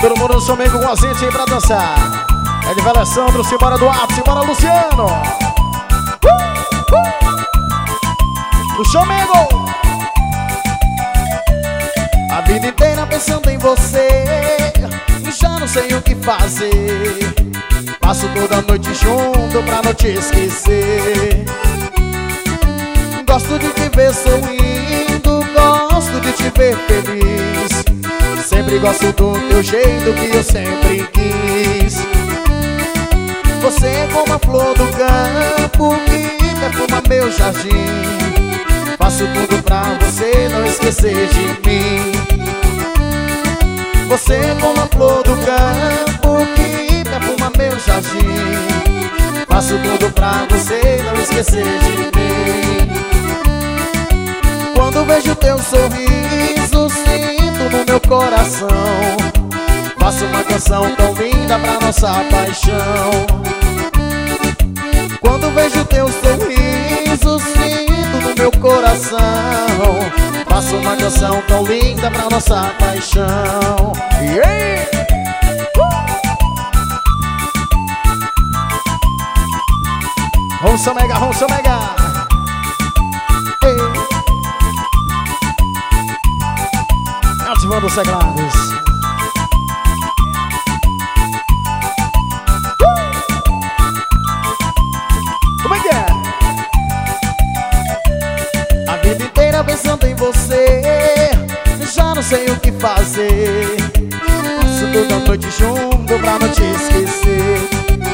Todo mundo no Chomengo com a gente aí pra dançar. Edival Alessandro, simbora Duarte, simbora Luciano. O Chomengo. A vida inteira pensando em você, e já não sei o que fazer. Passo toda noite junto pra não te esquecer. Gosto de te ver sorrindo, gosto de te ver feliz. Sempre gosto do teu jeito que eu sempre quis. Você é como a flor do campo que perfuma meu jardim. Faço tudo pra você não esquecer de mim. Você é como a flor do campo que perfuma meu jardim. Faço tudo pra você não esquecer de mim. Quando vejo teu sorriso, sinto no meu coração. Faço uma canção tão linda pra nossa paixão. Quando vejo teu sorriso, sinto no meu coração. Faço uma canção tão linda pra nossa paixão. Yeah! Ronça Mega, Ronça Mega. Ativando os teclados. Como é que é? A vida inteira pensando em você, já não sei o que fazer. Passo toda noite junto pra não te esquecer.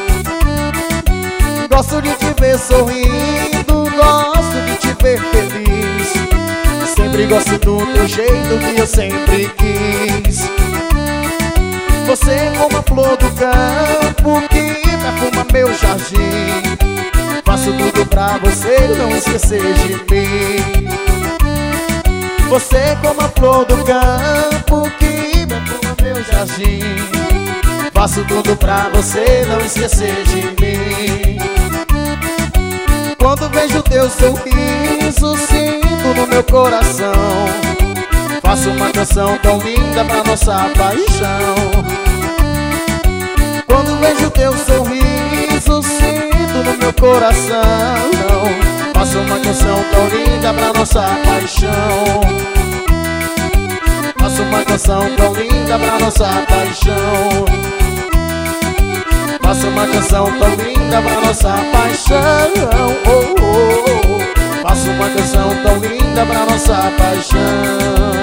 Gosto de te ver sorrindo, gosto de te ver feliz. Sempre gosto do teu jeito que eu sempre quis. Você é como a flor do campo que perfuma meu jardim. Faço tudo pra você não esquecer de mim. Você é como a flor do campo que perfuma meu jardim. Faço tudo pra você não esquecer de mim. Quando vejo teu sorriso, sinto no meu coração. Faço uma canção tão linda pra nossa paixão. Quando vejo teu sorriso, sinto no meu coração. Faço uma canção tão linda pra nossa paixão. Faço uma canção tão linda pra nossa paixão. Faço uma canção tão linda pra nossa paixão. Oh, oh, oh. Faço uma canção tão linda pra nossa paixão.